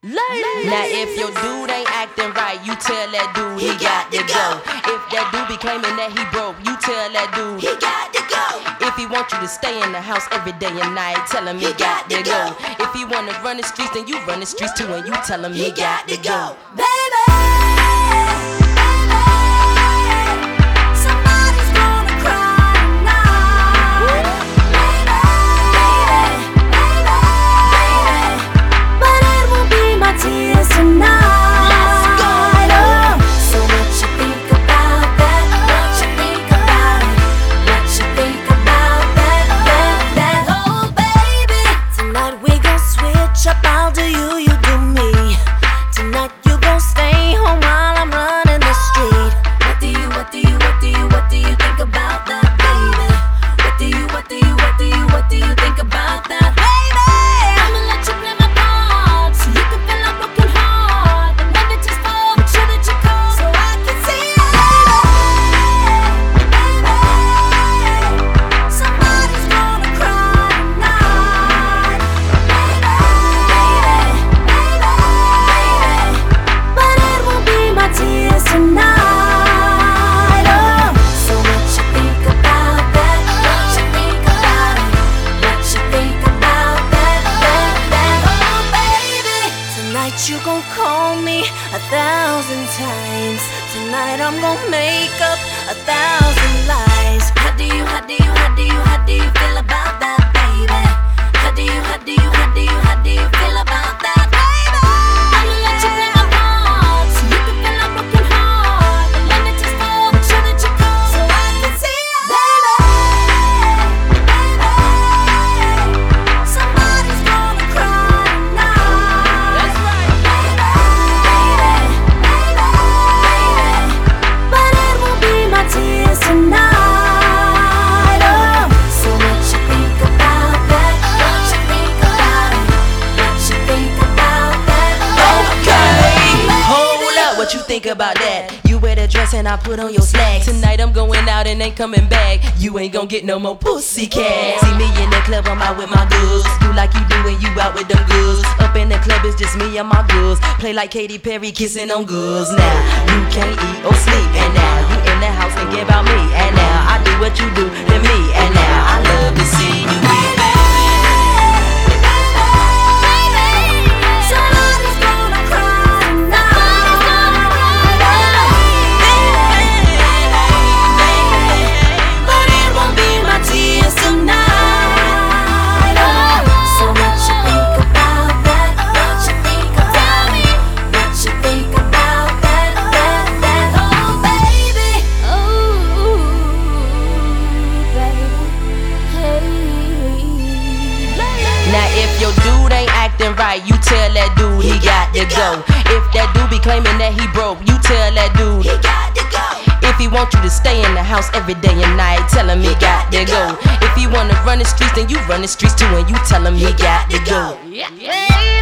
Now if your dude ain't acting right, you tell that dude he got to go. If that dude be claiming that he broke, you tell that dude he got to go. If he want you to stay in the house every day and night, tell him he got to go. If he wanna run the streets, then you run the streets too, and you tell him he got to go. Baby, somebody's gonna cry tonight. Baby, but it won't be my tears tonight. Let's go. So what you think about that? What you think about it? What you think about that? Oh baby, tonight we gon' switch up. I'll do you, you do me. Tonight you gon' stay home while I'm running the street. What do you think about that, baby? What do you think about that, baby? I'ma let you play my part, so you can feel my broken heart. And when it just falls, make sure that you call, so I can see it. Baby, somebody's gonna cry tonight. But it won't be my tears tonight. So what you think about that? What you think about it? What you think about that? Oh baby, tonight you gon' call me 1,000 times. Tonight I'm gon' make up 1,000 lies. How do you feel about that, baby? How do you feel about that, baby? I'ma let you play my part, so you can feel my broken heart. And when it just falls, make sure that you call, so I can see it. Baby, somebody's gonna cry tonight. That's right. Baby, but it won't be my tears tonight. So what you think about that? What you think about it? What you think about that? Okay, hold up, what you think about that? You wear the dress and I put on your slacks. Tonight I'm going out and ain't coming back. You ain't gon' get no more pussycat. See me in the club, I'm out with my goods. Do like you do when you out with them goods. Up in the club, it's just me and my goods. Play like Katy Perry, kissing on goods. Now you can't eat or sleep, and now you in the house thinking about me. And now I do what you do to me, and now I love to see you with me. Somebody's gonna cry tonight. But it won't be my tears tonight. So what you think about that? What you think about me? What you think about that? Oh baby, Now if your dude ain't acting right, you tell that dude he got to go. If that dude be claiming that he broke, you tell that dude he got to go. if he want you to stay in the house every day and night, tell him he got to go. If he wanna run the streets, then you run the streets too, and you tell him he got to go. Yeah.